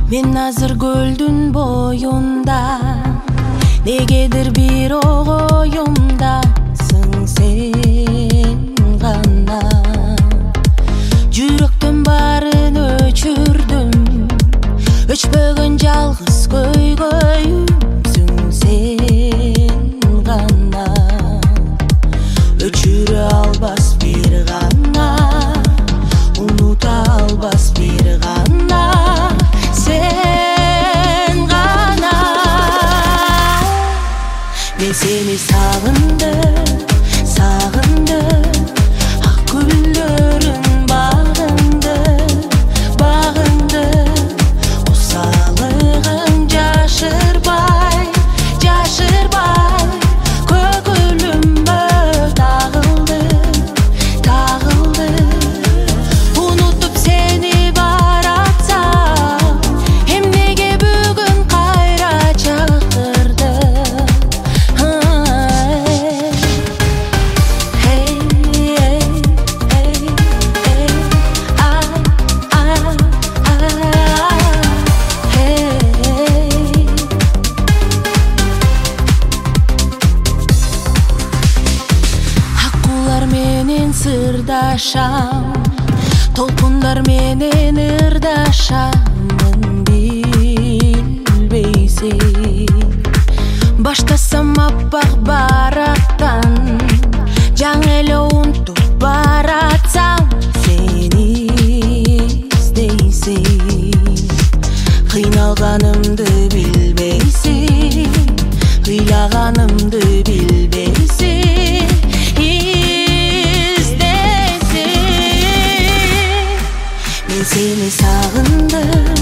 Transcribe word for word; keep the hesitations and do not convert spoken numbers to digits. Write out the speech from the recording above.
Мен азыр көлдүн боюнда, негедир бир ойумдасың сен гана. Жүрөктөн барын өчүрдүм, өчпөгөн жалгыз көйгөйүмсүң сен гана. Өчүрө албас бир гана, унута албас бир гана. Мен сени сагындым, сагындым, ак гүлдөрүн багынды, багынды. Осалыгың жашырбай, жашырбай, көкүлүмбө тагылды, тагылды. Унутуп сени баратсам, эмнеге бүгүн кайра чакырды? Сырдашам, толкундар менен ырдашамын билбейсиң. Баштасам аппак барактан, жаңы эле унутуп баратсам, сени издейсиң. Кыйналганымды билбейсиң, ыйлаганымды билбейсиң. Seni sağındım,